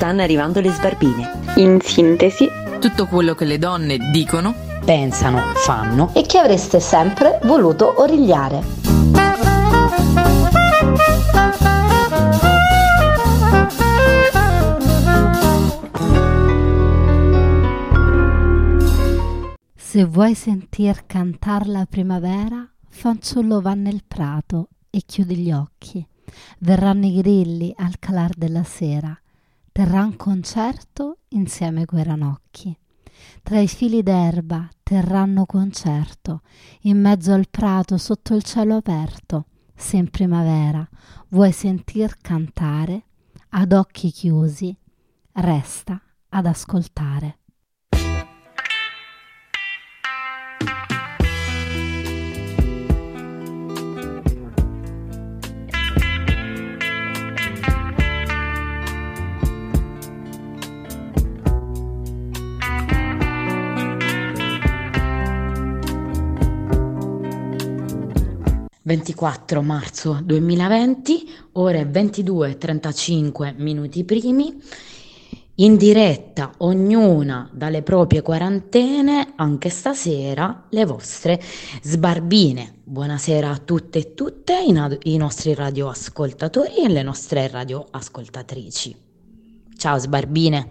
stanno arrivando le sbarbine. In sintesi, tutto quello che le donne dicono, pensano, fanno e che avreste sempre voluto origliare. Se vuoi sentir cantar la primavera, fanciullo va nel prato e chiudi gli occhi. Verranno i grilli al calar della sera, terran concerto insieme coi ranocchi. Tra i fili d'erba terranno concerto, in mezzo al prato sotto il cielo aperto. Se in primavera vuoi sentir cantare, ad occhi chiusi, resta ad ascoltare. «24 marzo 2020, ore 22:35 minuti primi, in diretta ognuna dalle proprie quarantene, anche stasera, le vostre sbarbine. Buonasera a tutte e tutte, i nostri radioascoltatori e le nostre radioascoltatrici. Ciao sbarbine!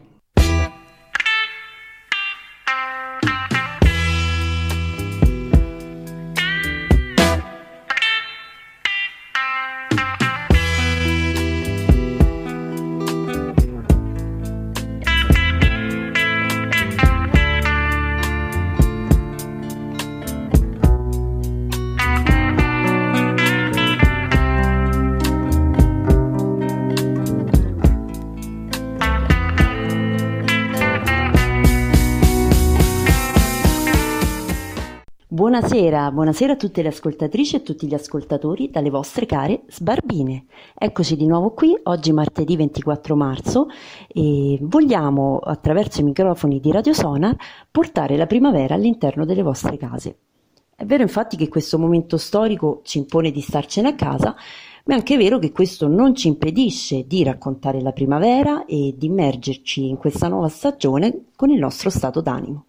Buonasera a tutte le ascoltatrici e tutti gli ascoltatori dalle vostre care sbarbine. Eccoci di nuovo qui, oggi martedì 24 marzo e vogliamo attraverso i microfoni di Radio Sonar portare la primavera all'interno delle vostre case. È vero infatti che questo momento storico ci impone di starcene a casa, ma è anche vero che questo non ci impedisce di raccontare la primavera e di immergerci in questa nuova stagione con il nostro stato d'animo.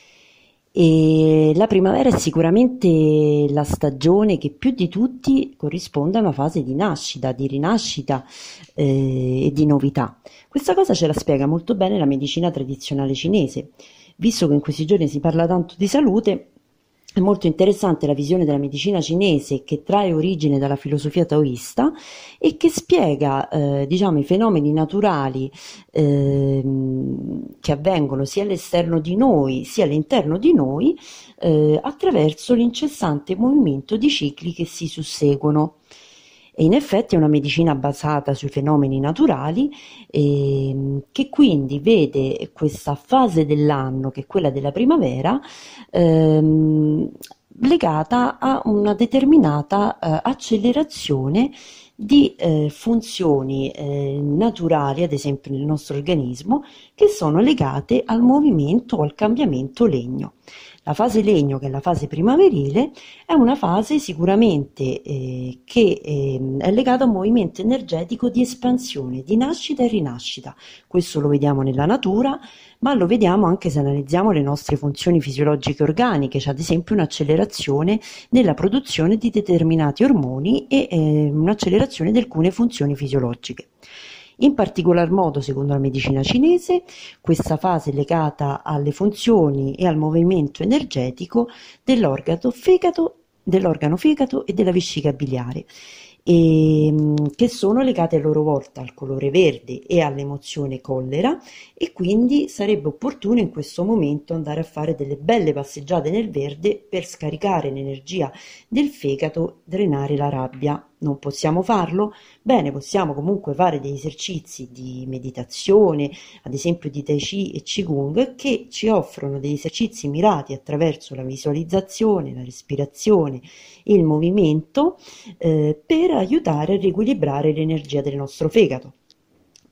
E la primavera è sicuramente la stagione che più di tutti corrisponde a una fase di nascita, di rinascita e di novità. Questa cosa ce la spiega molto bene la medicina tradizionale cinese. Visto che in questi giorni si parla tanto di salute, è molto interessante la visione della medicina cinese che trae origine dalla filosofia taoista e che spiega i fenomeni naturali che avvengono sia all'esterno di noi sia all'interno di noi attraverso l'incessante movimento di cicli che si susseguono. E in effetti è una medicina basata sui fenomeni naturali che quindi vede questa fase dell'anno, che è quella della primavera, legata a una determinata accelerazione di funzioni naturali, ad esempio nel nostro organismo, che sono legate al movimento o al cambiamento legno. La fase legno, che è la fase primaverile, è una fase sicuramente che è legata a un movimento energetico di espansione, di nascita e rinascita. Questo lo vediamo nella natura, ma lo vediamo anche se analizziamo le nostre funzioni fisiologiche organiche, c'è ad esempio un'accelerazione nella produzione di determinati ormoni e un'accelerazione di alcune funzioni fisiologiche. In particolar modo, secondo la medicina cinese, questa fase è legata alle funzioni e al movimento energetico dell'organo fegato e della vescica biliare, che sono legate a loro volta al colore verde e all'emozione collera, e quindi sarebbe opportuno in questo momento andare a fare delle belle passeggiate nel verde per scaricare l'energia del fegato, drenare la rabbia. Non possiamo farlo? Bene, possiamo comunque fare degli esercizi di meditazione, ad esempio di Tai Chi e Qigong, che ci offrono degli esercizi mirati attraverso la visualizzazione, la respirazione e il movimento per aiutare a riequilibrare l'energia del nostro fegato.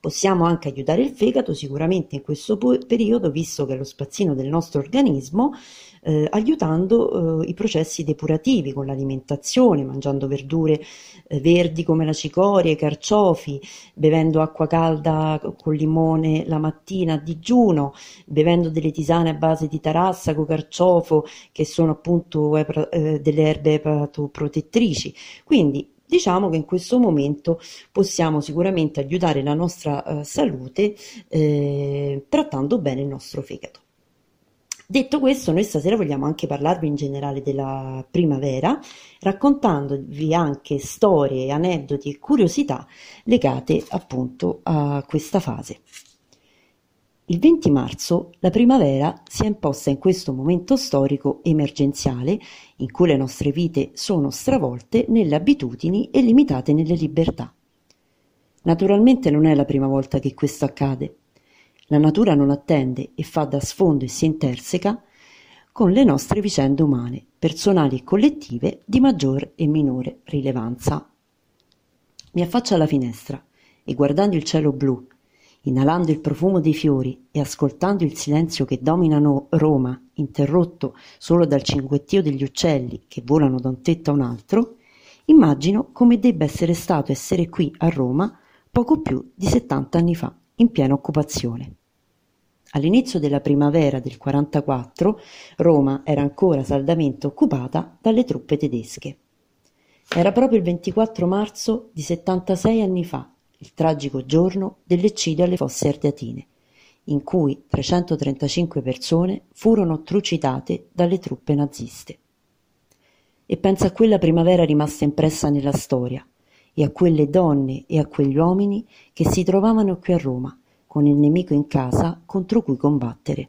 Possiamo anche aiutare il fegato sicuramente in questo periodo, visto che è lo spazzino del nostro organismo, aiutando i processi depurativi con l'alimentazione, mangiando verdure verdi come la cicoria, i carciofi, bevendo acqua calda con limone la mattina a digiuno, bevendo delle tisane a base di tarassaco, carciofo, che sono appunto delle erbe epatoprotettrici. Quindi diciamo che in questo momento possiamo sicuramente aiutare la nostra salute trattando bene il nostro fegato. Detto questo, noi stasera vogliamo anche parlarvi in generale della primavera, raccontandovi anche storie, aneddoti e curiosità legate appunto a questa fase. Il 20 marzo la primavera si è imposta in questo momento storico emergenziale in cui le nostre vite sono stravolte nelle abitudini e limitate nelle libertà. Naturalmente non è la prima volta che questo accade. La natura non attende e fa da sfondo e si interseca con le nostre vicende umane, personali e collettive di maggior e minore rilevanza. Mi affaccio alla finestra e guardando il cielo blu, inalando il profumo dei fiori e ascoltando il silenzio che domina Roma, interrotto solo dal cinguettio degli uccelli che volano da un tetto a un altro, immagino come debba essere qui a Roma poco più di 70 anni fa, in piena occupazione. All'inizio della primavera del 44 Roma era ancora saldamente occupata dalle truppe tedesche. Era proprio il 24 marzo di 76 anni fa, il tragico giorno dell'eccidio alle Fosse Ardeatine, in cui 335 persone furono trucidate dalle truppe naziste. E pensa a quella primavera rimasta impressa nella storia e a quelle donne e a quegli uomini che si trovavano qui a Roma, con il nemico in casa contro cui combattere.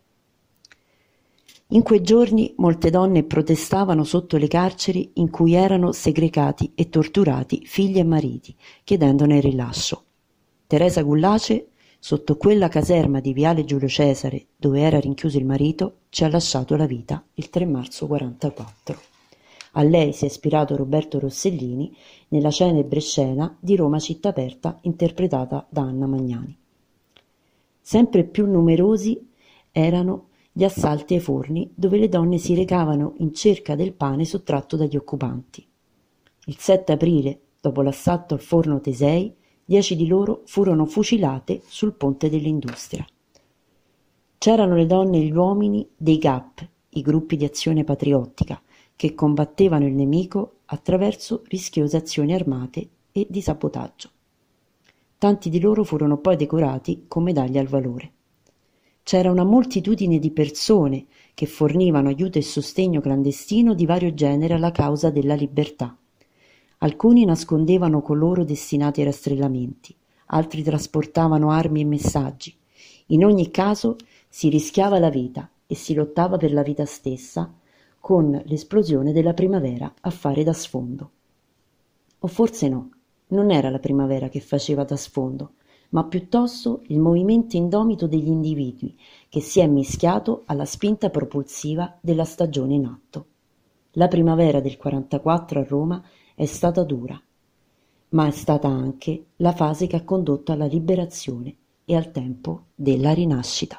In quei giorni molte donne protestavano sotto le carceri in cui erano segregati e torturati figli e mariti, chiedendone il rilascio. Teresa Gullace, sotto quella caserma di Viale Giulio Cesare dove era rinchiuso il marito, ci ha lasciato la vita il 3 marzo 44. A lei si è ispirato Roberto Rossellini nella celebre scena di Roma città aperta interpretata da Anna Magnani. Sempre più numerosi erano gli assalti ai forni dove le donne si recavano in cerca del pane sottratto dagli occupanti. Il 7 aprile, dopo l'assalto al forno Tesei, 10 di loro furono fucilate sul ponte dell'Industria. C'erano le donne e gli uomini dei GAP, i gruppi di azione patriottica, che combattevano il nemico attraverso rischiose azioni armate e di sabotaggio. Tanti di loro furono poi decorati con medaglie al valore. C'era una moltitudine di persone che fornivano aiuto e sostegno clandestino di vario genere alla causa della libertà. Alcuni nascondevano coloro destinati ai rastrellamenti, altri trasportavano armi e messaggi. In ogni caso si rischiava la vita e si lottava per la vita stessa, con l'esplosione della primavera a fare da sfondo. O forse no. Non era la primavera che faceva da sfondo, ma piuttosto il movimento indomito degli individui che si è mischiato alla spinta propulsiva della stagione in atto. La primavera del 44 a Roma è stata dura, ma è stata anche la fase che ha condotto alla liberazione e al tempo della rinascita.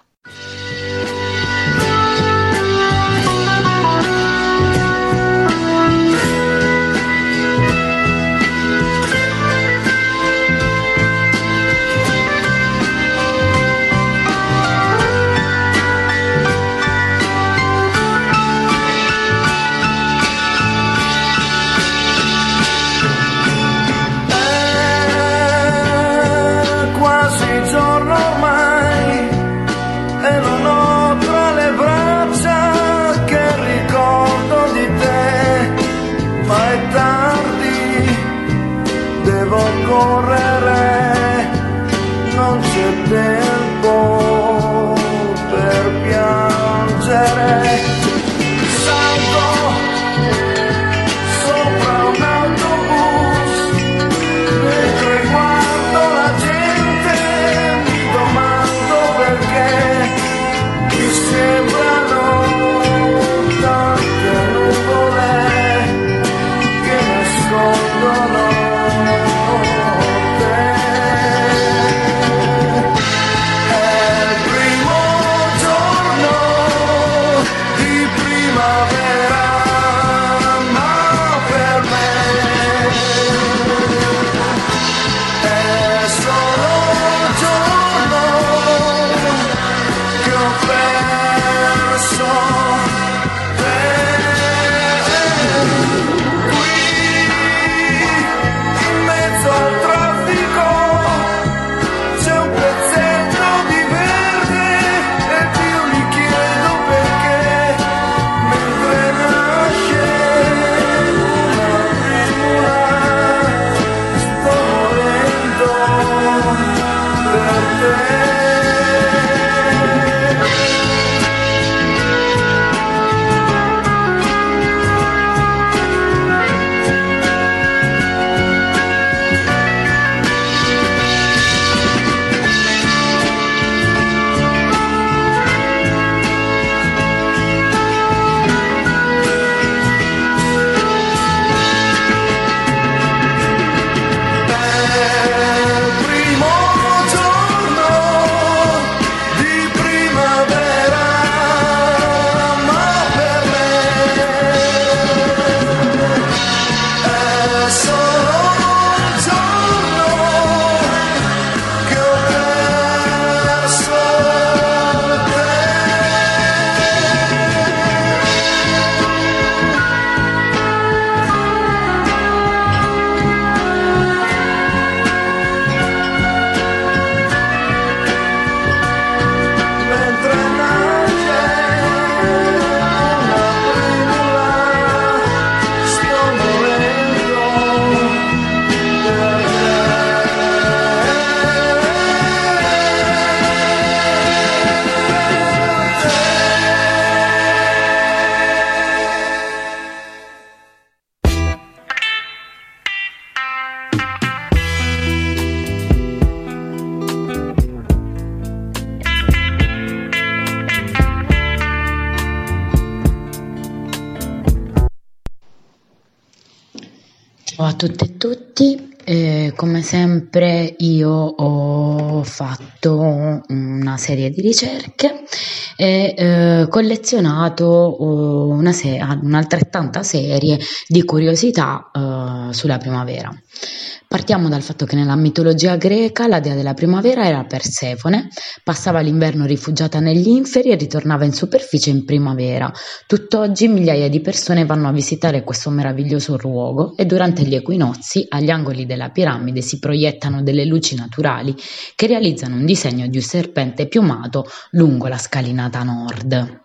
tutte e tutti. Come sempre io ho fatto una serie di ricerche e collezionato un'altrettanta serie di curiosità sulla primavera. Partiamo dal fatto che nella mitologia greca la dea della primavera era Persefone, passava l'inverno rifugiata negli inferi e ritornava in superficie in primavera. Tutt'oggi migliaia di persone vanno a visitare questo meraviglioso luogo e durante gli equinozi agli angoli della piramide si proiettano delle luci naturali che realizzano un disegno di un serpente piumato lungo la scalinata nord.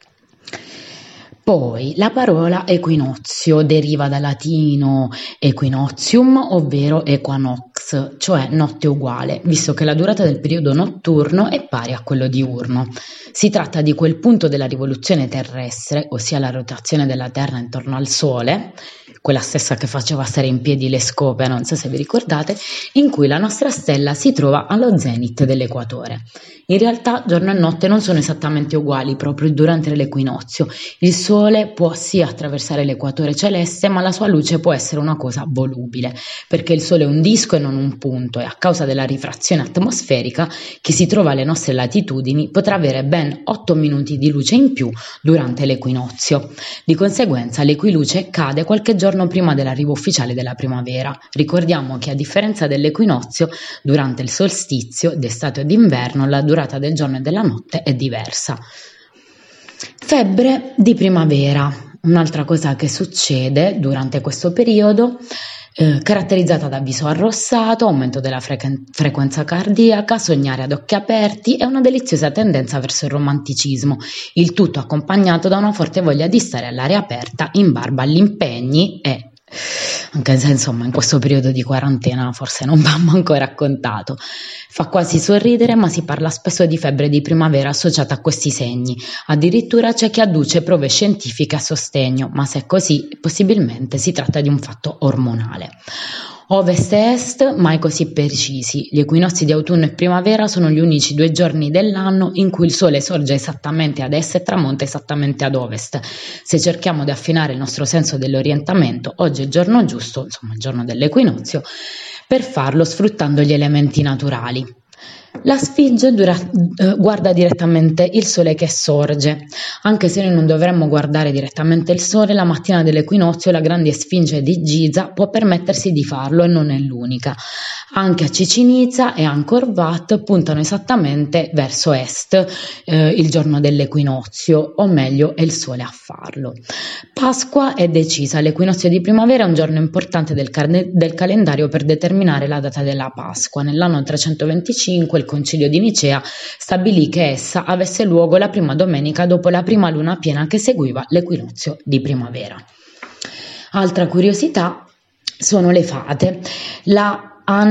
Poi la parola equinozio deriva dal latino equinozium, ovvero equanox, cioè notte uguale, visto che la durata del periodo notturno è pari a quello diurno. Si tratta di quel punto della rivoluzione terrestre, ossia la rotazione della Terra intorno al Sole, quella stessa che faceva stare in piedi le scope, non so se vi ricordate, in cui la nostra stella si trova allo zenit dell'equatore. In realtà giorno e notte non sono esattamente uguali proprio durante l'equinozio. Il Sole può sì attraversare l'equatore celeste, ma la sua luce può essere una cosa volubile, perché il Sole è un disco e non un punto e a causa della rifrazione atmosferica chi si trova alle nostre latitudini potrà avere ben 8 minuti di luce in più durante l'equinozio. Di conseguenza l'equiluce cade qualche giorno prima dell'arrivo ufficiale della primavera. Ricordiamo che a differenza dell'equinozio, durante il solstizio d'estate o d'inverno la durata del giorno e della notte è diversa. Febbre di primavera, un'altra cosa che succede durante questo periodo, caratterizzata da viso arrossato, aumento della frequenza cardiaca, sognare ad occhi aperti e una deliziosa tendenza verso il romanticismo, il tutto accompagnato da una forte voglia di stare all'aria aperta in barba agli impegni e anche se insomma in questo periodo di quarantena forse non v'abbiamo ancora raccontato. Fa quasi sorridere, ma si parla spesso di febbre di primavera associata a questi segni. Addirittura c'è chi adduce prove scientifiche a sostegno, ma se è così, possibilmente si tratta di un fatto ormonale. Ovest e est mai così precisi. Gli equinozi di autunno e primavera sono gli unici 2 giorni dell'anno in cui il sole sorge esattamente ad est e tramonta esattamente ad ovest. Se cerchiamo di affinare il nostro senso dell'orientamento, oggi è il giorno giusto, insomma il giorno dell'equinozio, per farlo sfruttando gli elementi naturali. La Sfinge guarda direttamente il sole che sorge. Anche se noi non dovremmo guardare direttamente il sole, la mattina dell'equinozio la grande Sfinge di Giza può permettersi di farlo e non è l'unica. Anche a Chichén Itzá e Angkor Wat puntano esattamente verso est il giorno dell'equinozio, o meglio è il sole a farlo. Pasqua è decisa, l'equinozio di primavera è un giorno importante del calendario per determinare la data della Pasqua. Nell'anno 325 il Concilio di Nicea stabilì che essa avesse luogo la prima domenica dopo la prima luna piena che seguiva l'equinozio di primavera. Altra curiosità sono le fate. La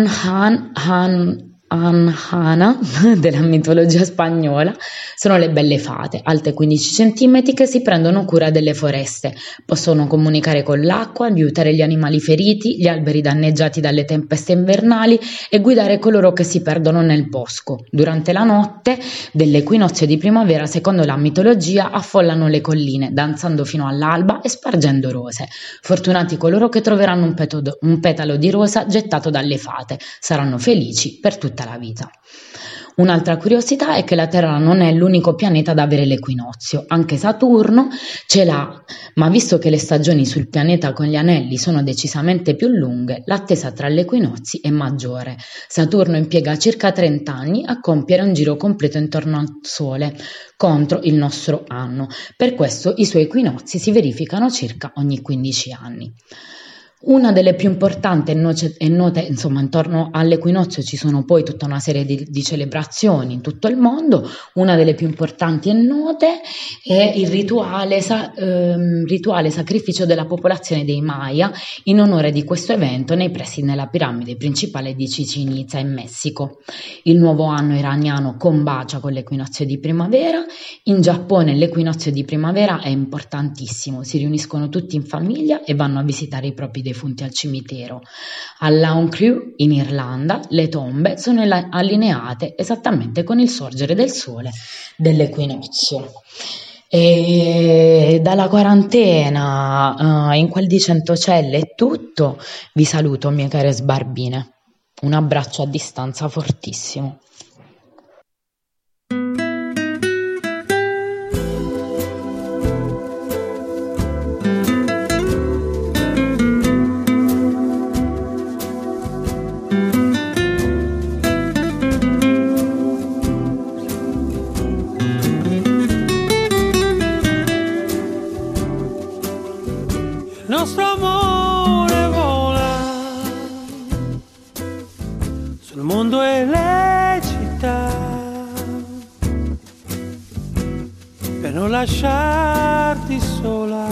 Anhana della mitologia spagnola sono le belle fate, alte 15 cm, che si prendono cura delle foreste. Possono comunicare con l'acqua, aiutare gli animali feriti, gli alberi danneggiati dalle tempeste invernali e guidare coloro che si perdono nel bosco. Durante la notte dell'equinozio di primavera, secondo la mitologia, affollano le colline, danzando fino all'alba e spargendo rose. Fortunati coloro che troveranno un petalo di rosa gettato dalle fate, saranno felici per tutta la vita. Un'altra curiosità è che la Terra non è l'unico pianeta ad avere l'equinozio, anche Saturno ce l'ha, ma visto che le stagioni sul pianeta con gli anelli sono decisamente più lunghe, l'attesa tra gli equinozi è maggiore. Saturno impiega circa 30 anni a compiere un giro completo intorno al Sole, contro il nostro anno. Per questo i suoi equinozi si verificano circa ogni 15 anni. Una delle più importanti e note, insomma, intorno all'equinozio ci sono poi tutta una serie di celebrazioni in tutto il mondo. Una delle più importanti e note è il rituale sacrificio della popolazione dei Maya in onore di questo evento nei pressi della piramide principale di Chichén Itzá in Messico. Il nuovo anno iraniano combacia con l'equinozio di primavera. In Giappone l'equinozio di primavera è importantissimo, si riuniscono tutti in famiglia e vanno a visitare i propri defunti al cimitero. All'Auncrew in Irlanda le tombe sono allineate esattamente con il sorgere del sole dell'equinozio. E dalla quarantena in quel di Centocelle è tutto. Vi saluto, mie care sbarbine. Un abbraccio a distanza fortissimo. Il nostro amore vola sul mondo e le città per non lasciarti sola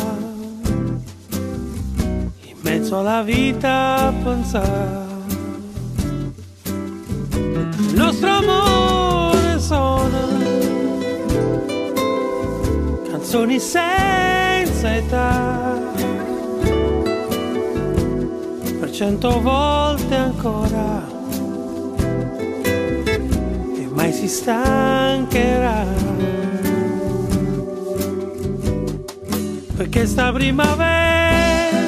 in mezzo alla vita a pensare. Il nostro amore suona canzoni senza età, 100 volte ancora e mai si stancherà, perché sta primavera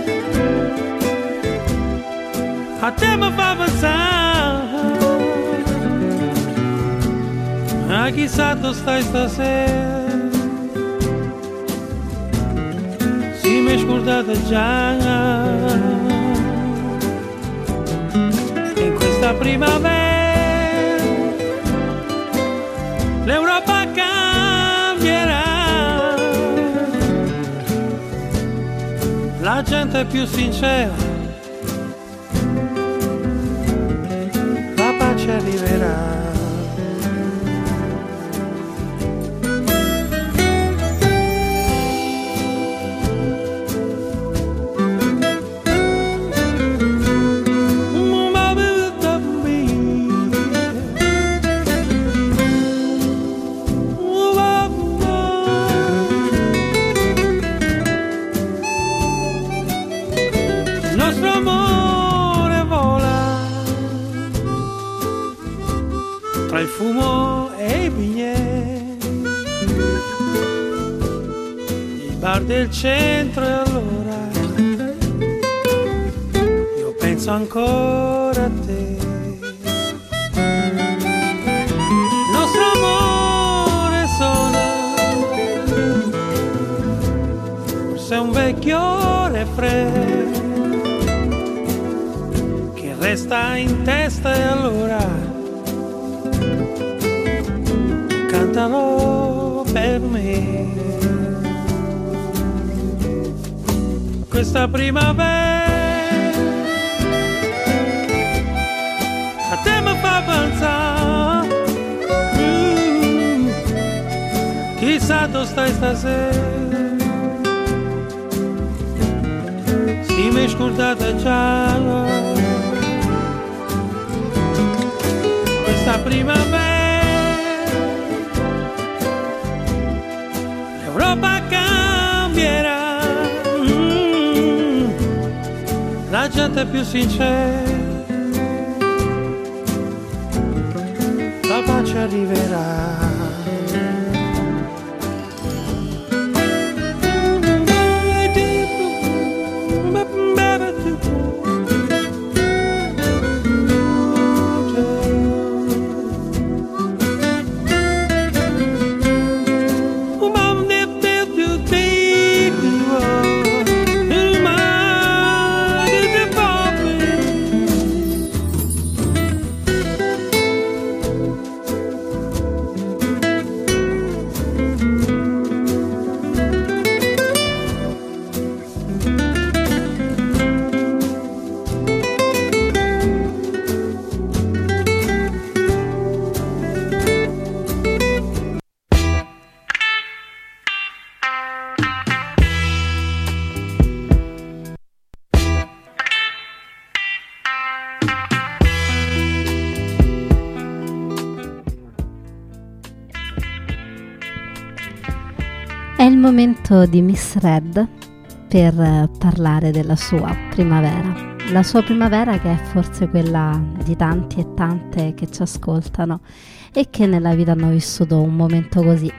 a te mi fa pensare a chissà dove stai stasera, si mi è scordata già. Questa primavera l'Europa cambierà, la gente è più sincera, la pace arriverà. Tra il fumo e i biglietti, il bar del centro, e allora io penso ancora a te. Il nostro amore suona, forse è un vecchio refrain che resta in testa, e allora cantalo per me. Questa primavera a te mi fa pensare, chissà dove stai stasera, si mi è scordata già. Questa primavera l'Europa cambierà, la gente è più sincera, la pace arriverà. È il momento di Miss Red per parlare della sua primavera. La sua primavera, che è forse quella di tanti e tante che ci ascoltano e che nella vita hanno vissuto un momento così.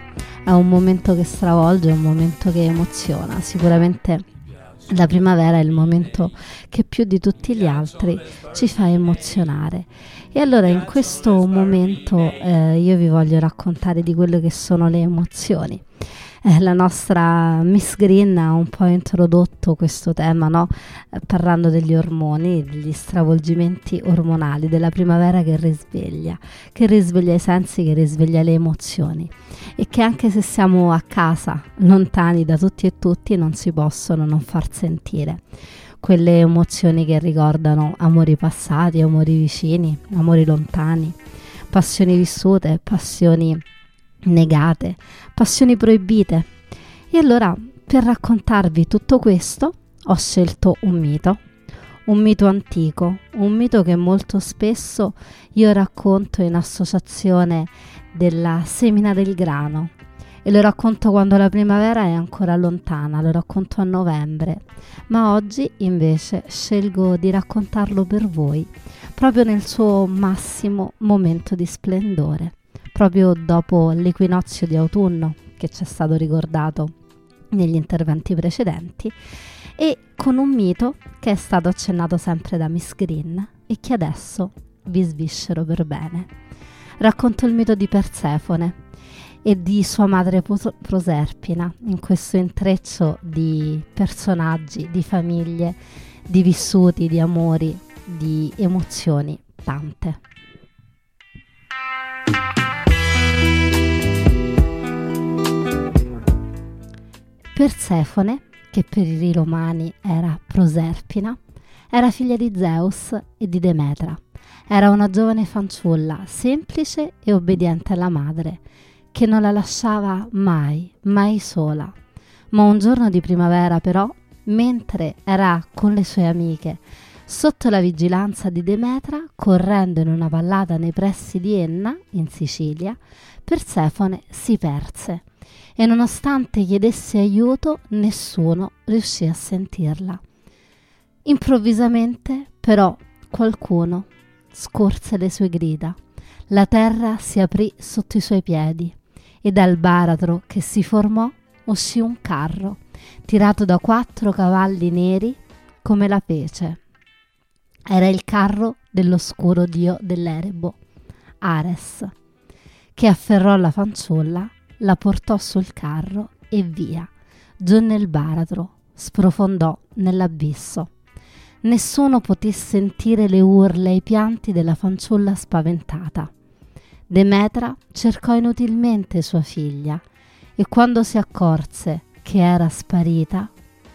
è un momento che stravolge, è un momento che emoziona. Sicuramente la primavera è il momento che più di tutti gli altri ci fa emozionare. E allora in questo momento io vi voglio raccontare di quello che sono le emozioni. La nostra Miss Green ha un po' introdotto questo tema, no? Parlando degli ormoni, degli stravolgimenti ormonali, della primavera che risveglia i sensi, che risveglia le emozioni, e che anche se siamo a casa, lontani da tutti e tutti, non si possono non far sentire. Quelle emozioni che ricordano amori passati, amori vicini, amori lontani, passioni vissute, passioni negate, passioni proibite. E allora, per raccontarvi tutto questo, ho scelto un mito antico, un mito che molto spesso io racconto in associazione della semina del grano, e lo racconto quando la primavera è ancora lontana, lo racconto a novembre, ma oggi invece scelgo di raccontarlo per voi proprio nel suo massimo momento di splendore, proprio dopo l'equinozio di autunno che ci è stato ricordato negli interventi precedenti, e con un mito che è stato accennato sempre da Miss Green e che adesso vi sviscero per bene. Racconto il mito di Persefone e di sua madre Proserpina, in questo intreccio di personaggi, di famiglie, di vissuti, di amori, di emozioni tante. Persefone, che per i romani era Proserpina, era figlia di Zeus e di Demetra. Era una giovane fanciulla, semplice e obbediente alla madre, che non la lasciava mai sola. Ma un giorno di primavera, però, mentre era con le sue amiche, sotto la vigilanza di Demetra, correndo in una vallata nei pressi di Enna, in Sicilia, Persefone si perse, e nonostante chiedesse aiuto, nessuno riuscì a sentirla. Improvvisamente, però, qualcuno scorse le sue grida. La terra si aprì sotto i suoi piedi, e dal baratro che si formò uscì un carro, tirato da 4 cavalli neri come la pece. Era il carro dell'oscuro dio dell'Erebo, Ares, che afferrò la fanciulla, la portò sul carro e via, giù nel baratro, sprofondò nell'abisso. Nessuno poté sentire le urla e i pianti della fanciulla spaventata. Demetra cercò inutilmente sua figlia, e quando si accorse che era sparita,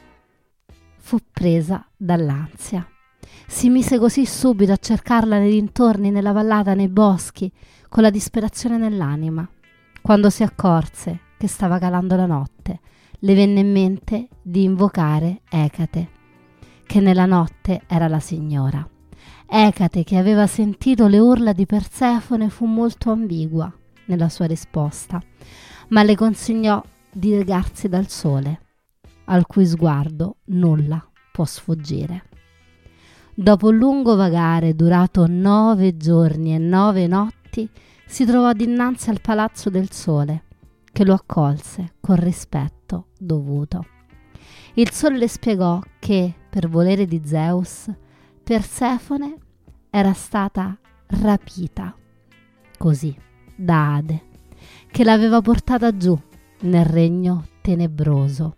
fu presa dall'ansia. Si mise così subito a cercarla nei dintorni, nella vallata, nei boschi, con la disperazione nell'anima. Quando si accorse che stava calando la notte, le venne in mente di invocare Ecate, che nella notte era la signora. Ecate, che aveva sentito le urla di Persefone, fu molto ambigua nella sua risposta, ma le consigliò di recarsi dal sole, al cui sguardo nulla può sfuggire. Dopo un lungo vagare durato 9 giorni e 9 notti, si trovò dinanzi al palazzo del sole, che lo accolse con rispetto dovuto. Il sole le spiegò che, per volere di Zeus, Persefone era stata rapita, così, da Ade, che l'aveva portata giù nel regno tenebroso.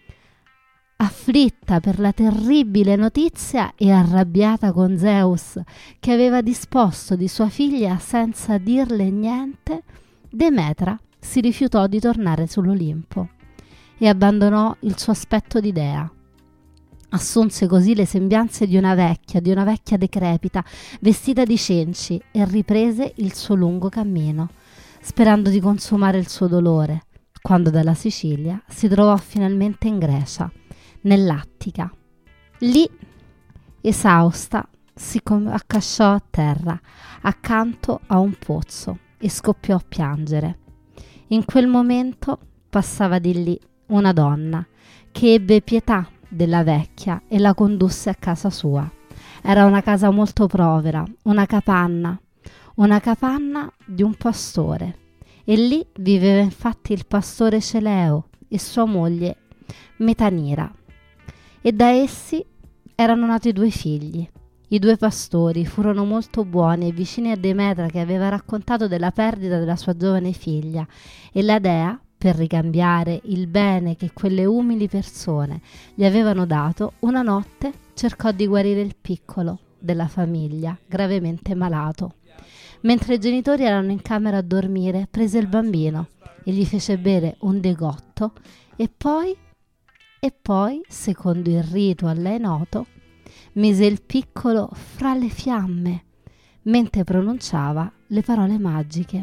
Afflitta per la terribile notizia e arrabbiata con Zeus, che aveva disposto di sua figlia senza dirle niente, Demetra si rifiutò di tornare sull'Olimpo e abbandonò il suo aspetto di dea. Assunse così le sembianze di una vecchia decrepita, vestita di cenci, e riprese il suo lungo cammino, sperando di consumare il suo dolore, quando dalla Sicilia si trovò finalmente in Grecia, nell'Attica. Lì, esausta, si accasciò a terra, accanto a un pozzo, e scoppiò a piangere. In quel momento passava di lì una donna, che ebbe pietà della vecchia e la condusse a casa sua. Era una casa molto povera, una capanna di un pastore, e lì viveva infatti il pastore Celeo e sua moglie Metanira, e da essi erano nati 2 figli. I 2 pastori furono molto buoni e vicini a Demetra, che aveva raccontato della perdita della sua giovane figlia, e la dea, per ricambiare il bene che quelle umili persone gli avevano dato, una notte cercò di guarire il piccolo della famiglia, gravemente malato. Mentre i genitori erano in camera a dormire, prese il bambino e gli fece bere un degotto e poi, secondo il rito a lei noto, mise il piccolo fra le fiamme mentre pronunciava le parole magiche.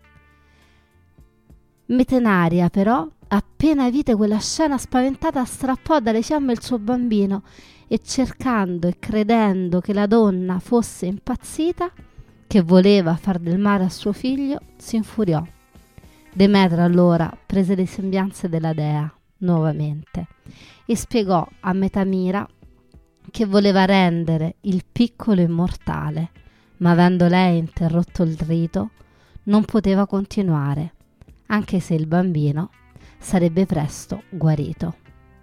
Metenaria però, appena vide quella scena spaventata, strappò dalle fiamme il suo bambino e, cercando e credendo che la donna fosse impazzita, che voleva far del male a suo figlio, si infuriò. Demetra allora prese le sembianze della dea nuovamente e spiegò a Metamira che voleva rendere il piccolo immortale, ma avendo lei interrotto il rito non poteva continuare, anche se il bambino sarebbe presto guarito.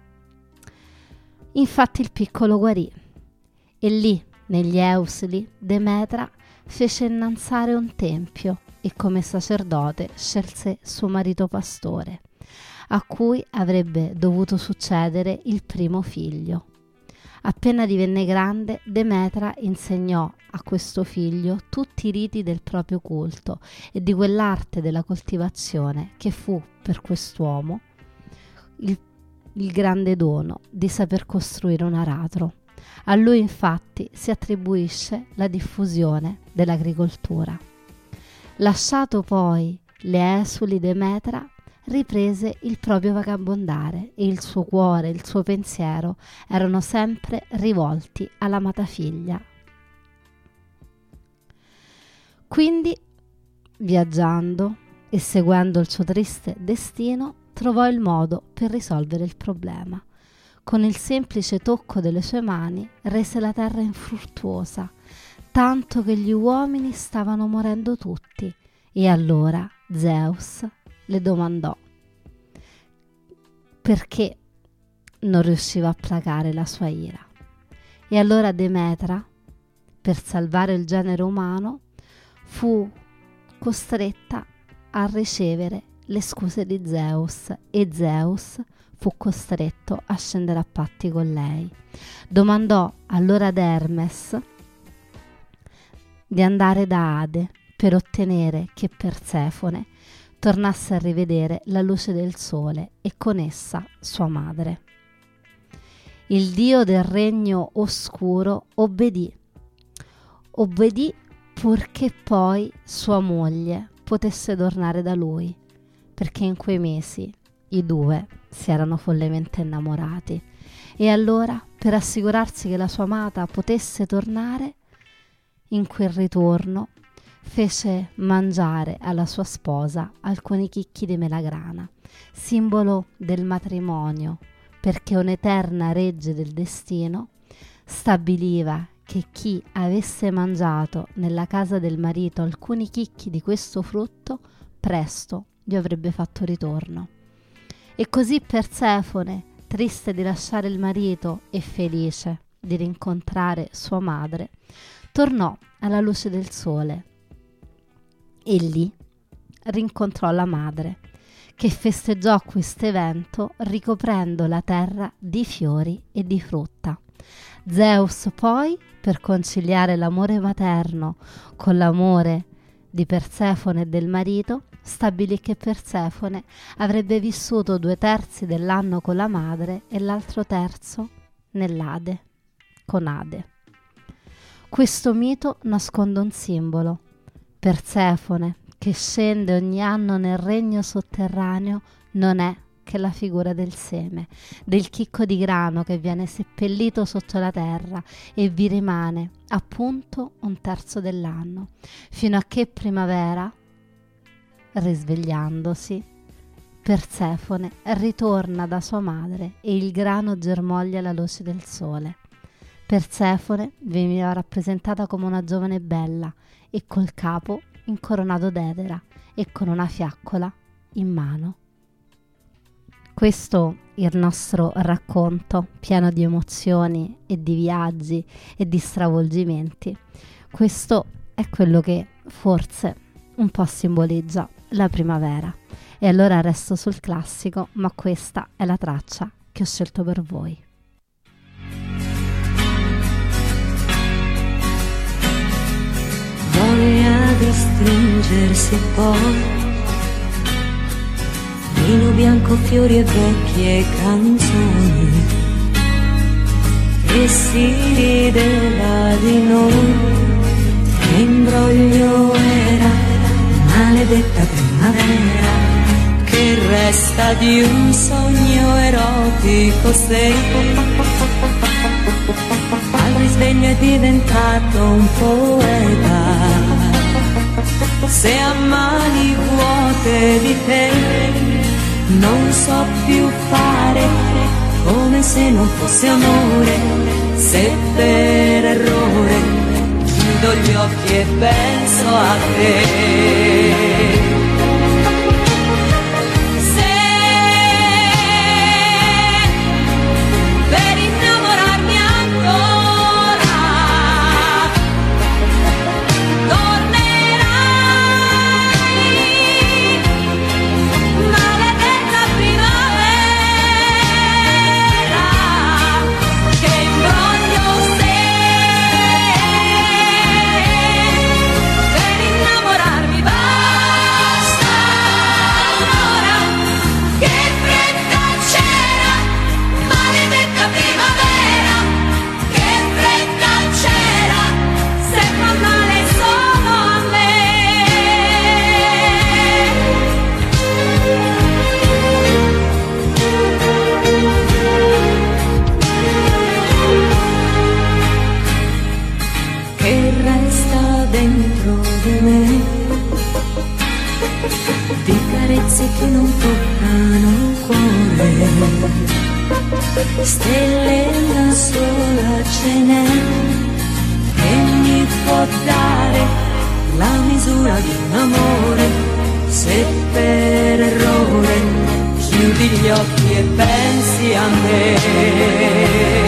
Infatti il piccolo guarì e lì, negli Eusli, Demetra fece innalzare un tempio e come sacerdote scelse suo marito pastore, a cui avrebbe dovuto succedere il primo figlio. Appena divenne grande, Demetra insegnò a questo figlio tutti i riti del proprio culto e di quell'arte della coltivazione che fu per quest'uomo il grande dono di saper costruire un aratro. A lui infatti si attribuisce la diffusione dell'agricoltura. Lasciato poi le esuli, Demetra riprese il proprio vagabondare e il suo cuore, il suo pensiero erano sempre rivolti all'amata figlia. Quindi, viaggiando e seguendo il suo triste destino, trovò il modo per risolvere il problema. Con il semplice tocco delle sue mani rese la terra infruttuosa, tanto che gli uomini stavano morendo tutti, e allora Zeus le domandò perché non riusciva a placare la sua ira. E allora Demetra, per salvare il genere umano, fu costretta a ricevere le scuse di Zeus e Zeus fu costretto a scendere a patti con lei. Domandò allora ad Hermes di andare da Ade per ottenere che Persefone tornasse a rivedere la luce del sole e con essa sua madre. Il dio del regno oscuro obbedì purché poi sua moglie potesse tornare da lui, perché in quei mesi i 2 si erano follemente innamorati. E allora, per assicurarsi che la sua amata potesse tornare, in quel ritorno fece mangiare alla sua sposa alcuni chicchi di melagrana, simbolo del matrimonio, perché un'eterna regge del destino stabiliva che chi avesse mangiato nella casa del marito alcuni chicchi di questo frutto presto gli avrebbe fatto ritorno. E così Persefone, triste di lasciare il marito e felice di rincontrare sua madre, tornò alla luce del sole e lì rincontrò la madre, che festeggiò questo evento ricoprendo la terra di fiori e di frutta. Zeus poi, per conciliare l'amore materno con l'amore di Persefone e del marito, stabilì che Persefone avrebbe vissuto 2/3 dell'anno con la madre e l'altro terzo nell'Ade, con Ade. Questo mito nasconde un simbolo. Persefone, che scende ogni anno nel regno sotterraneo, non è che la figura del seme, del chicco di grano che viene seppellito sotto la terra e vi rimane appunto 1/3 dell'anno, fino a che primavera, risvegliandosi, Persefone ritorna da sua madre e il grano germoglia alla luce del sole. Persefone veniva rappresentata come una giovane bella e col capo incoronato d'edera e con una fiaccola in mano. Questo è il nostro racconto, pieno di emozioni e di viaggi e di stravolgimenti. Questo è quello che forse un po' simboleggia la primavera. E allora resto sul classico, ma questa è la traccia che ho scelto per voi. Voglia di stringersi poi, vino bianco, fiori e vecchie canzoni, e si rideva di noi. Che imbroglio era, maledetta primavera, che resta di un sogno erotico se al risveglio è diventato un poeta. Se a mani vuote di te non so più fare, come se non fosse amore, se per errore chiudo gli occhi e penso a te. Che non toccano il cuore, stelle una sola ce n'è, che mi può dare la misura di un amore, se per errore chiudi gli occhi e pensi a me.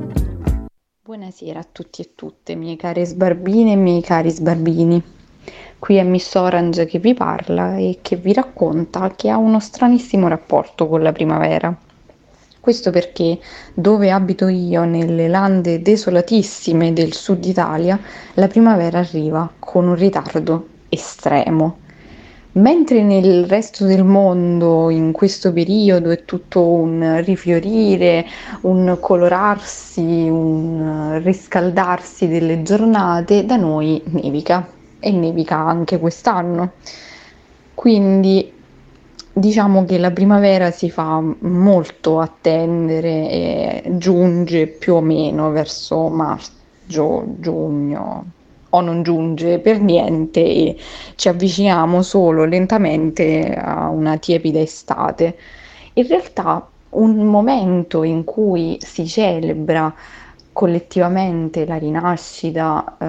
Buonasera a tutti e tutte, miei cari sbarbine e miei cari sbarbini. Qui è Miss Orange che vi parla e che vi racconta che ha uno stranissimo rapporto con la primavera. Questo perché dove abito io, nelle lande desolatissime del sud Italia, la primavera arriva con un ritardo estremo. Mentre nel resto del mondo in questo periodo è tutto un rifiorire, un colorarsi, un riscaldarsi delle giornate, da noi nevica e nevica anche quest'anno. Quindi diciamo che la primavera si fa molto attendere e giunge più o meno verso maggio, giugno, o non giunge per niente e ci avviciniamo solo lentamente a una tiepida estate. In realtà un momento in cui si celebra collettivamente la rinascita,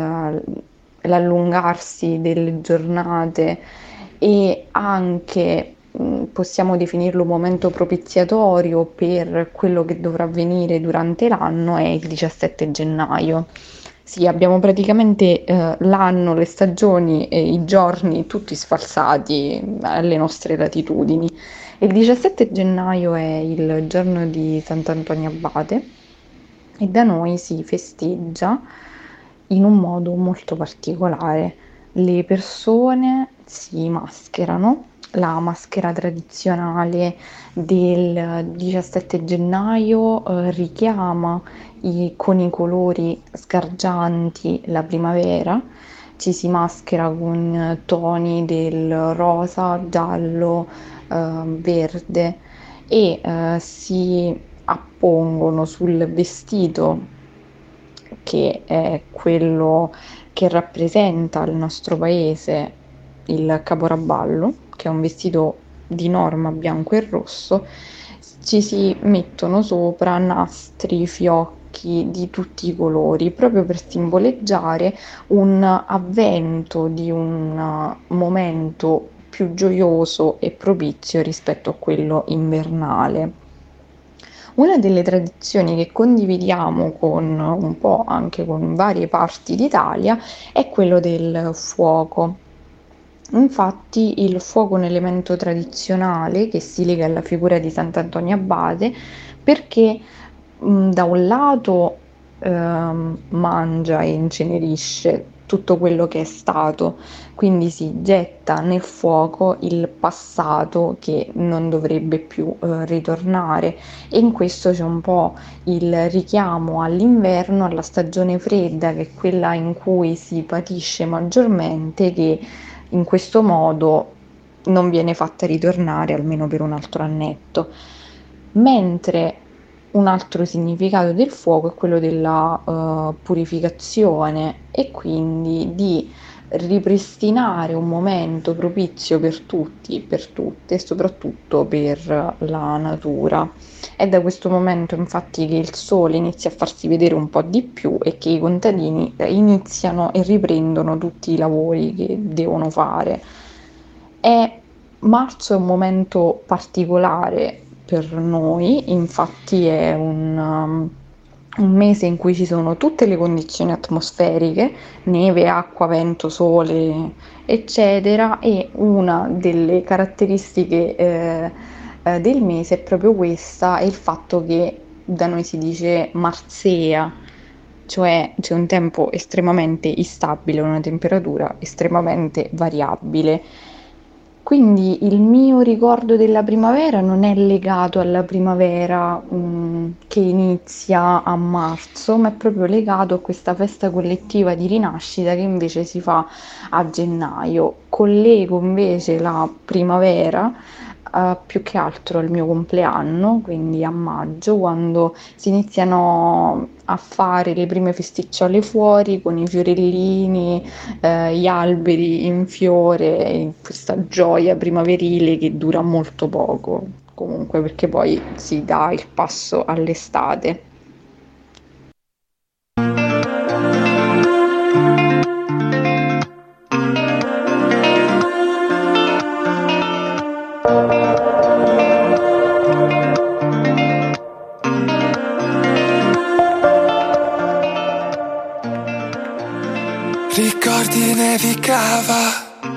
l'allungarsi delle giornate e anche possiamo definirlo un momento propiziatorio per quello che dovrà avvenire durante l'anno è il 17 gennaio. Sì, abbiamo praticamente l'anno, le stagioni e i giorni tutti sfalsati alle nostre latitudini. Il 17 gennaio è il giorno di Sant'Antonio Abate e da noi si festeggia in un modo molto particolare. Le persone si mascherano, la maschera tradizionale del 17 gennaio richiama con i colori sgargianti la primavera, ci si maschera con toni del rosa, giallo, verde e si appongono sul vestito che è quello che rappresenta il nostro paese, il caporaballo, che è un vestito di norma bianco e rosso, ci si mettono sopra nastri, fiocchi di tutti i colori, proprio per simboleggiare un avvento di un momento più gioioso e propizio rispetto a quello invernale. Una delle tradizioni che condividiamo con un po' anche con varie parti d'Italia è quello del fuoco. Infatti il fuoco è un elemento tradizionale che si lega alla figura di Sant'Antonio Abate perché da un lato mangia e incenerisce tutto quello che è stato, quindi si getta nel fuoco il passato che non dovrebbe più ritornare e in questo c'è un po' il richiamo all'inverno, alla stagione fredda che è quella in cui si patisce maggiormente, che in questo modo non viene fatta ritornare almeno per un altro annetto. Mentre un altro significato del fuoco è quello della purificazione e quindi di ripristinare un momento propizio per tutti, per tutte e soprattutto per la natura. È da questo momento infatti che il sole inizia a farsi vedere un po' di più e che i contadini iniziano e riprendono tutti i lavori che devono fare. Marzo è un momento particolare per noi, infatti è un mese in cui ci sono tutte le condizioni atmosferiche, neve, acqua, vento, sole, eccetera, e una delle caratteristiche del mese è proprio questa, è il fatto che da noi si dice marsea, cioè c'è un tempo estremamente instabile, una temperatura estremamente variabile. Quindi il mio ricordo della primavera non è legato alla primavera che inizia a marzo, ma è proprio legato a questa festa collettiva di rinascita che invece si fa a gennaio. Collego invece la primavera più che altro al mio compleanno, quindi a maggio, quando si iniziano a fare le prime festicciole fuori con i fiorellini, gli alberi in fiore, questa gioia primaverile che dura molto poco, comunque perché poi si dà il passo all'estate. Ricordi nevicava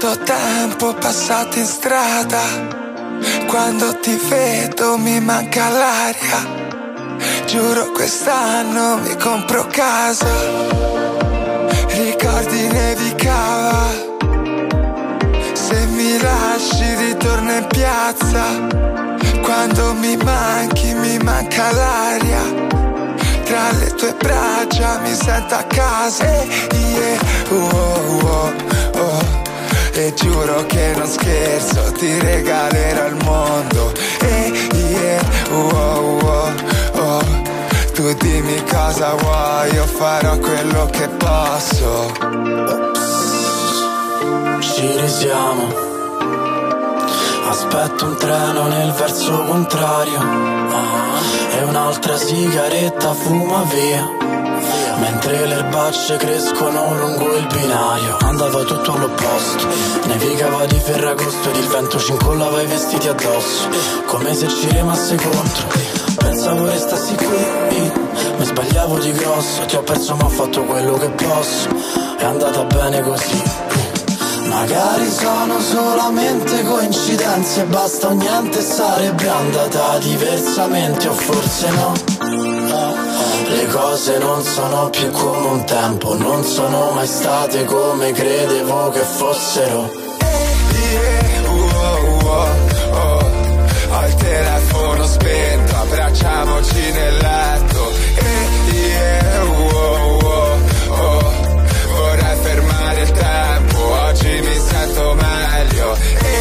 Tanto tempo passato in strada, quando ti vedo mi manca l'aria. Giuro quest'anno mi compro casa. Ricordi nevicava, se mi lasci ritorno in piazza. Quando mi manchi mi manca l'aria. Tra le tue braccia mi sento a casa. E giuro che non scherzo, ti regalerò il mondo. Tu dimmi cosa vuoi, io farò quello che posso. Ci risiamo. Aspetto un treno nel verso contrario, e un'altra sigaretta fuma via, mentre le erbacce crescono lungo il binario. Andava tutto all'opposto, nevicava di Ferragosto ed il vento ci incollava i vestiti addosso, come se ci rimasse contro. Pensavo restassi qui, mi sbagliavo di grosso, ti ho perso ma ho fatto quello che posso, è andata bene così. Magari sono solamente coincidenze, basta o niente, sarebbe andata diversamente, o forse no. Le cose non sono più come un tempo, non sono mai state come credevo che fossero. Ho il telefono spento, abbracciamoci nel letto. Vorrei fermare il tempo, oggi mi sento meglio.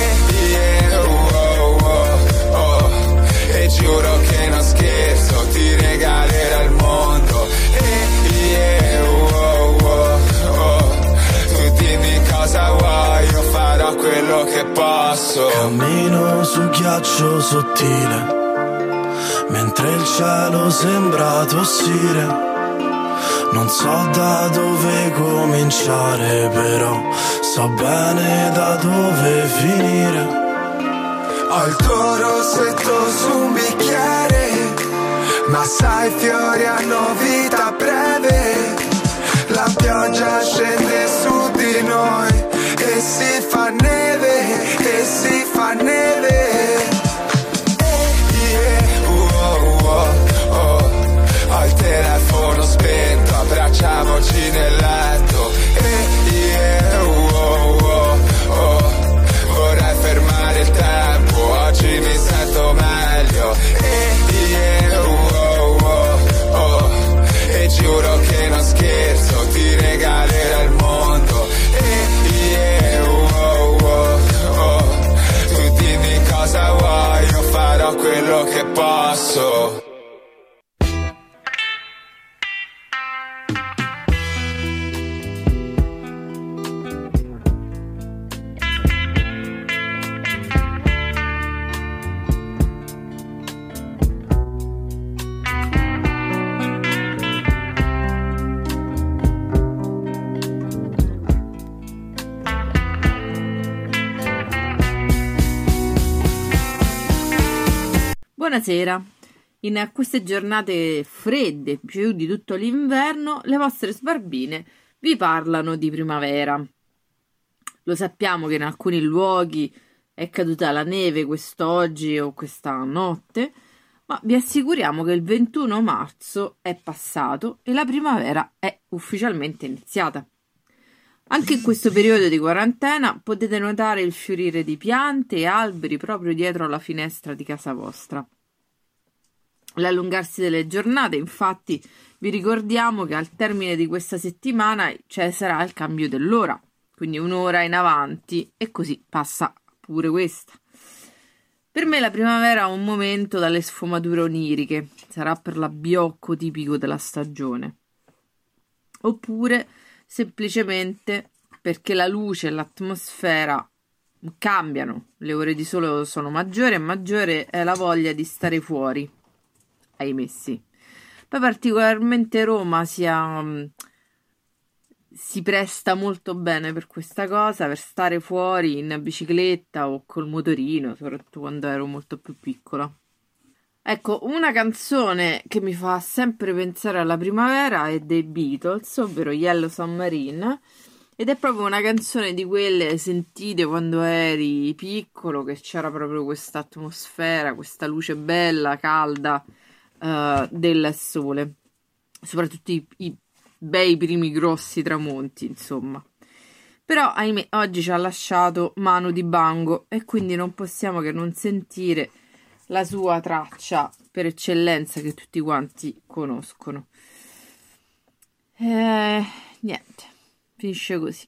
E giuro che non scherzo, ti regalerò il mondo. Tu dimmi cosa vuoi, io farò quello che posso. Cammino su ghiaccio sottile, mentre il cielo sembra tossire. Non so da dove cominciare, però so bene da dove finire. Ho il tuo rossetto su un bicchiere, ma sai, i fiori hanno vita breve. La pioggia scende su di noi e si fa neve, e si fa neve. Ho il telefono spento, abbracciamoci nel letto. Vorrei fermare il tempo, oggi mi sento meglio. E giuro che non scherzo, ti regalerò il mondo. Tu dimmi cosa vuoi, io farò quello che posso. Buonasera. In queste giornate fredde, più di tutto l'inverno, le vostre sbarbine vi parlano di primavera. Lo sappiamo che in alcuni luoghi è caduta la neve quest'oggi o questa notte, ma vi assicuriamo che il 21 marzo è passato e la primavera è ufficialmente iniziata. Anche in questo periodo di quarantena potete notare il fiorire di piante e alberi proprio dietro la finestra di casa vostra. L'allungarsi delle giornate, infatti, vi ricordiamo che al termine di questa settimana sarà il cambio dell'ora, quindi un'ora in avanti, e così passa pure questa. Per me la primavera è un momento dalle sfumature oniriche, sarà per l'abbiocco tipico della stagione, oppure semplicemente perché la luce e l'atmosfera cambiano, le ore di sole sono maggiori e maggiore è la voglia di stare fuori. Ahimè sì. Poi particolarmente Roma si presta molto bene per questa cosa, per stare fuori in bicicletta o col motorino, soprattutto quando ero molto più piccola. Ecco, una canzone che mi fa sempre pensare alla primavera è dei Beatles, ovvero Yellow Submarine, Ed è proprio una canzone di quelle sentite quando eri piccolo, che c'era proprio questa atmosfera, questa luce bella, calda del sole, soprattutto i bei primi grossi tramonti, insomma. Però ahimè oggi ci ha lasciato Manu Dibango e quindi non possiamo che non sentire la sua traccia per eccellenza che tutti quanti conoscono. Niente, finisce così.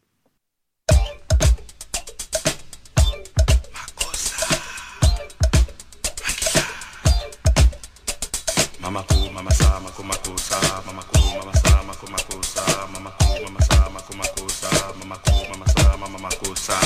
Mama ku mama sa mama ku sa mama ku mama sa mama ku sa mama ku mama sa mama ku sa mama ku mama sa mama ku sa.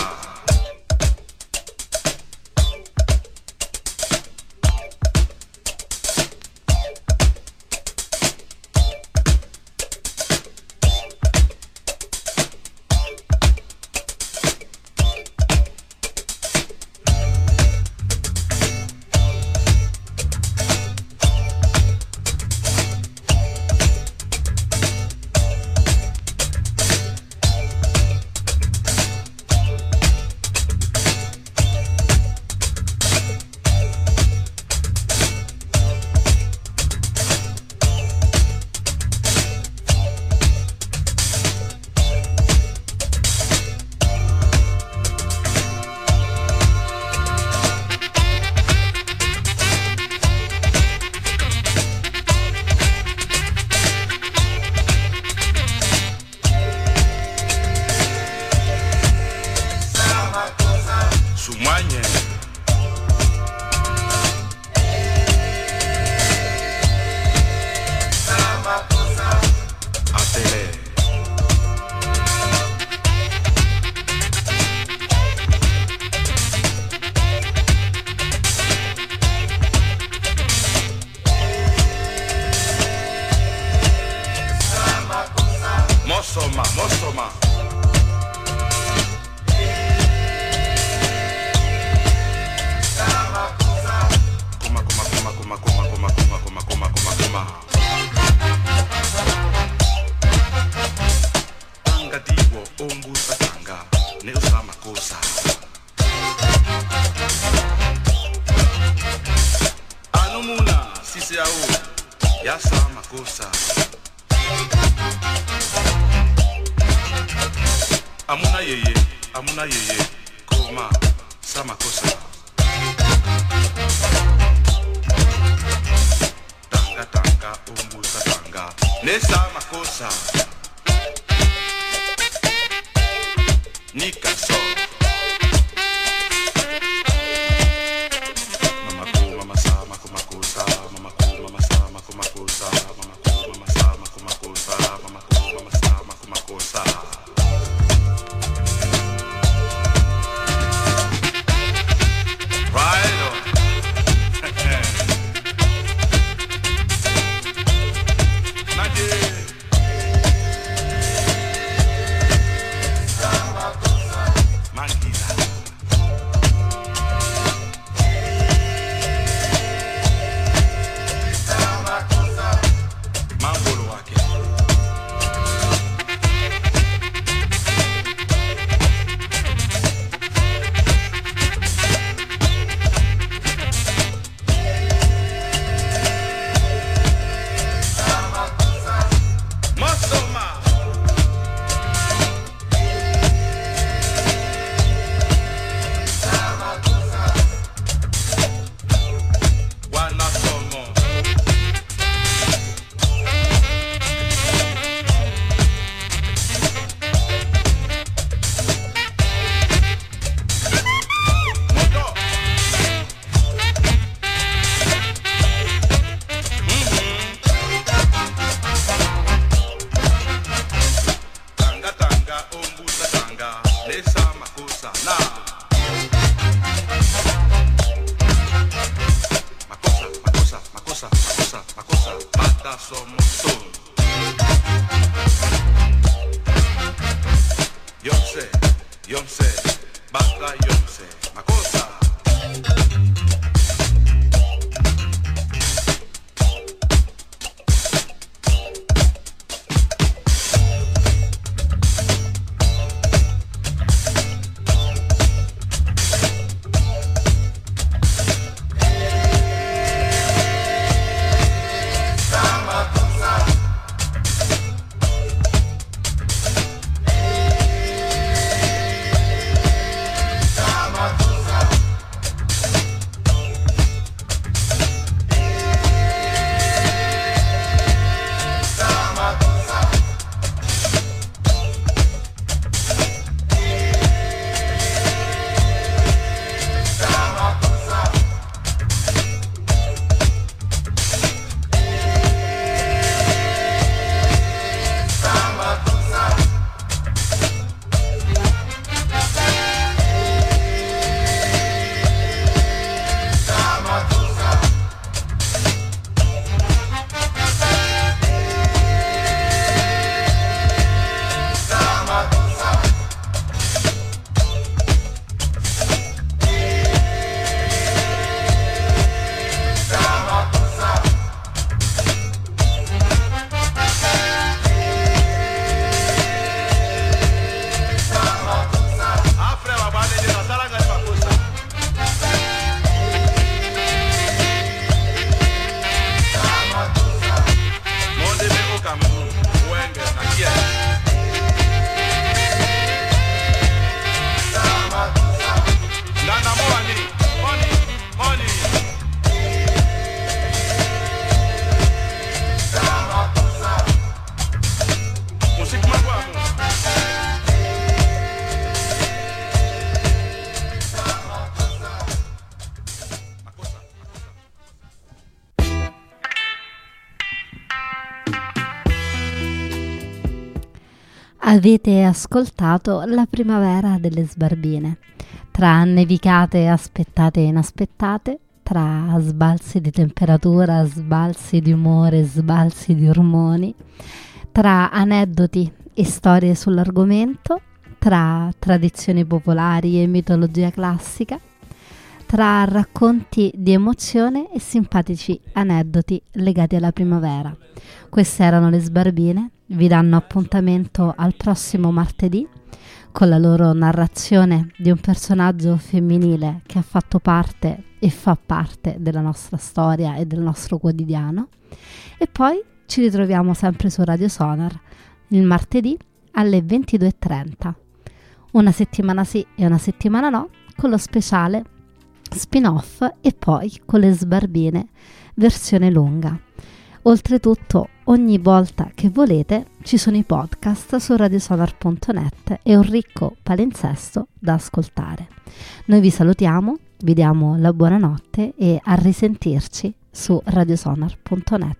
Avete ascoltato La primavera delle Sbarbine. Tra nevicate aspettate e inaspettate, tra sbalzi di temperatura, sbalzi di umore, sbalzi di ormoni, tra aneddoti e storie sull'argomento, tra tradizioni popolari e mitologia classica, tra racconti di emozione e simpatici aneddoti legati alla primavera. Queste erano le Sbarbine, vi danno appuntamento al prossimo martedì con la loro narrazione di un personaggio femminile che ha fatto parte e fa parte della nostra storia e del nostro quotidiano. E poi ci ritroviamo sempre su Radio Sonar il martedì alle 22:30. Una settimana sì e una settimana no, con lo speciale spin-off e poi con le Sbarbine versione lunga. Oltretutto, ogni volta che volete ci sono i podcast su radiosonar.net e un ricco palinsesto da ascoltare. Noi vi salutiamo, vi diamo la buonanotte e a risentirci su radiosonar.net.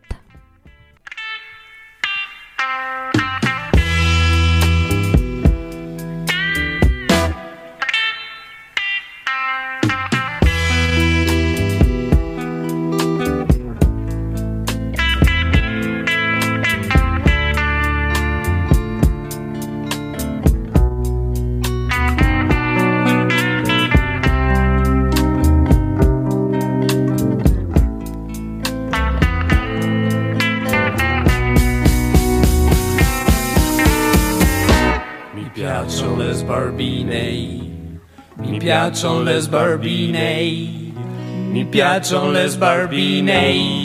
Mi piacciono le sbarbine, mi piacciono le sbarbine.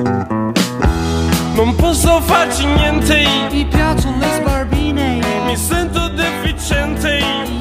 Non posso farci niente, mi piacciono le sbarbine. Mi sento deficiente,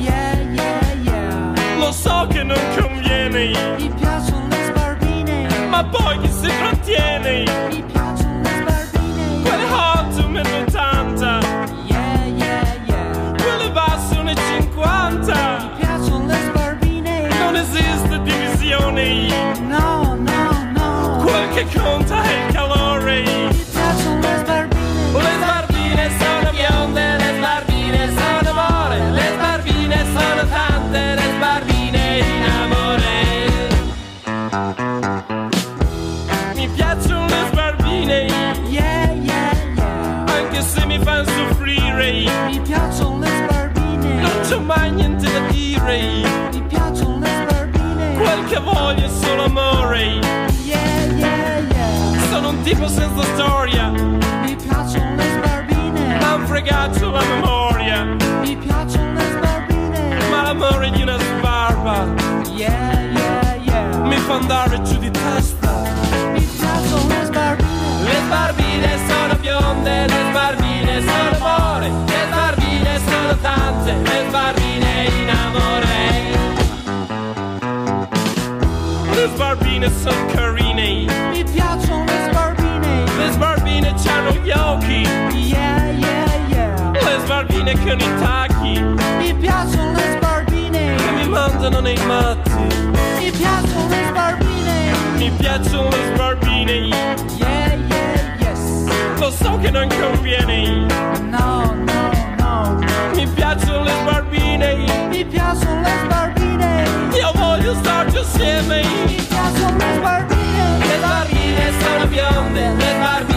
lo so che non conviene, mi piacciono le sbarbine. Ma poi chi si trattiene, mi piacciono le sbarbine. Quelle hot 1,80 m, quelle basse 1,50 m. Non esiste divisione, no, no, no. Quel che conta è il calore. Mi piacciono le sbarbine. Le sbarbine sono bionde, le sbarbine sono amore, le sbarbine sono tante, le sbarbine in amore. Mi piacciono le sbarbine, yeah, yeah, yeah. Anche se mi fanno soffrire. Mi piacciono le sbarbine, non c'ho mai niente da dire. Mi piacciono le sbarbine, quel che voglio è solo amore. Yeah, yeah, yeah. Sono un tipo senza storia. Mi piacciono le sbarbine, m'han fregato la memoria. Mi piacciono le sbarbine, ma l'amore di una sbarba, yeah, yeah, yeah, mi fa andare giù di testa. Mi piacciono le sbarbine. Le sbarbine sono bionde, le sbarbine sono amore, le sbarbine sono tante, le sbarbine in amore. Le sbarbine sono carine, mi piacciono le sbarbine. Le sbarbine c'hanno gli occhi, yeah, yeah, yeah. Le sbarbine con i tacchi, mi piacciono le sbarbine. Che mi mandano nei matti, mi piacciono le sbarbine. Mi piacciono le sbarbine, yeah, yeah, yes. Lo so che non conviene, no, no, no. Mi piacciono le sbarbine, mi piacciono le sbarbine. Io voglio starci assieme. Mi piacciono le sbarbine. Le sbarbine sono bionde, le sbarbine